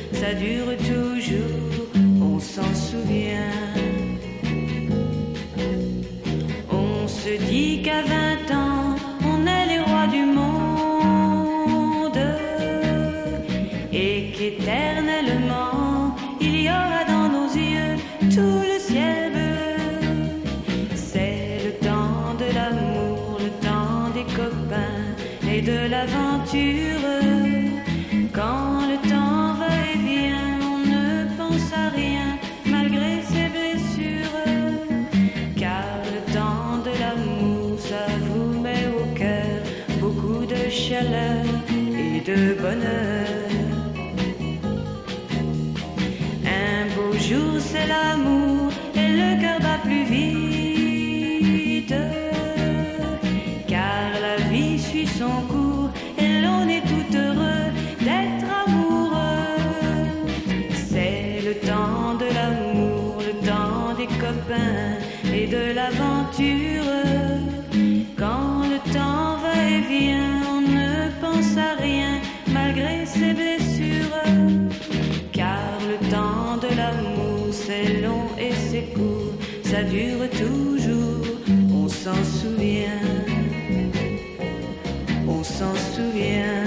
ça dure toujours, on s'en souvient. On se dit qu'à 20 ans, on est les rois du monde et qu'éternellement, il y aura dans nos yeux tout le ciel bleu. C'est le temps de l'amour, le temps des copains et de l'aventure. Quand le temps va et vient, on ne pense à rien malgré ses blessures. Car le temps de l'amour, ça vous met au cœur beaucoup de chaleur et de bonheur. Un beau jour c'est l'amour et le cœur bat plus vite. Car la vie suit son cours et l'on est tout heureux d'être amoureux. C'est le temps de l'amour, le temps des copains et de l'aventure. Quand le temps va et vient, on ne pense à rien malgré ses blessures. Car le temps de l'amour, c'est long et c'est court, ça dure toujours, on s'en souvient, on s'en souvient.